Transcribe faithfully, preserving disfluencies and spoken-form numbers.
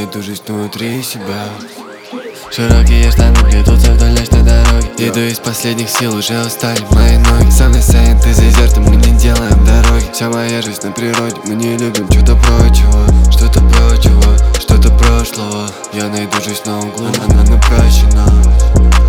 найду жизнь внутри себя. Широкие штаны плетутся вдоль ночной дороги. Иду из последних сил, уже устали мои ноги. Самый сайент из дезерта, мы не делаем дороги. Вся моя жизнь на природе, мы не любим что-то прочего. Что-то прочего, что-то прошлого. Я найду жизнь на углу, она напрощена.